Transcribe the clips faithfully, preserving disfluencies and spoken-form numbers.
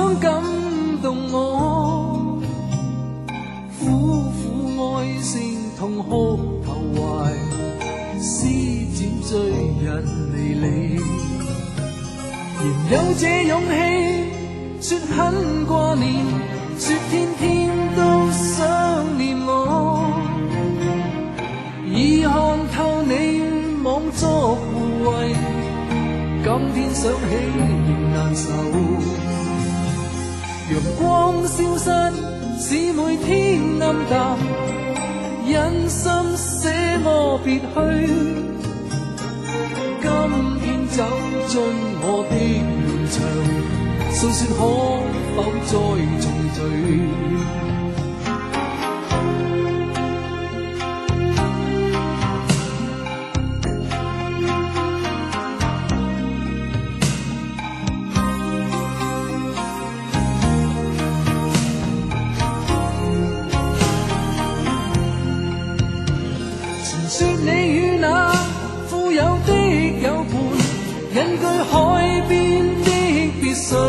想感動我，苦苦哀聲痛哭投懷，施展追人離離，仍有這勇氣說很掛念，說天天都想念我，已看透你妄作護衛，今天想起仍難受。陽光消失，使每天暗淡，忍心捨我別去，今天走進我的門牆，訴說可否再重聚。說你與那富有的有伴，隱居海邊的別墅，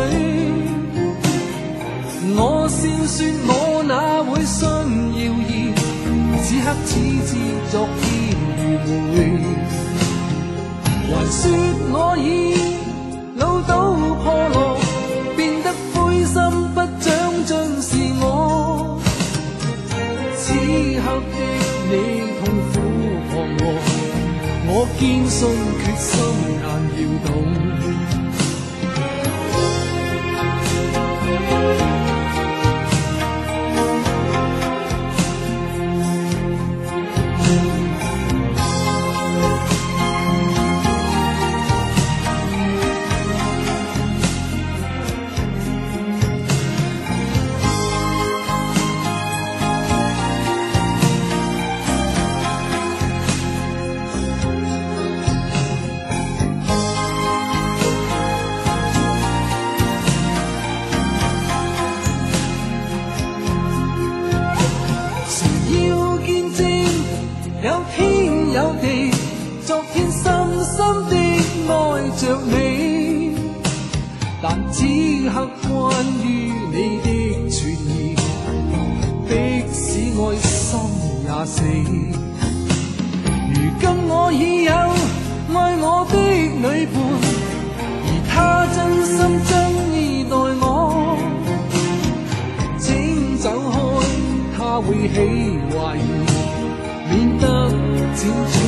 我笑說我哪會信謠言，此刻只知昨天愚昧，還說我已老倒破落，變得灰心不長進是我，此刻的你痛苦我堅信決心硬要動。有天有地，昨天深深的愛着你，但此刻關於你的傳言，迫使愛心也死。如今我已有愛我的女伴，而她真心真意待我，請走開，她會起懷疑，免得輾轉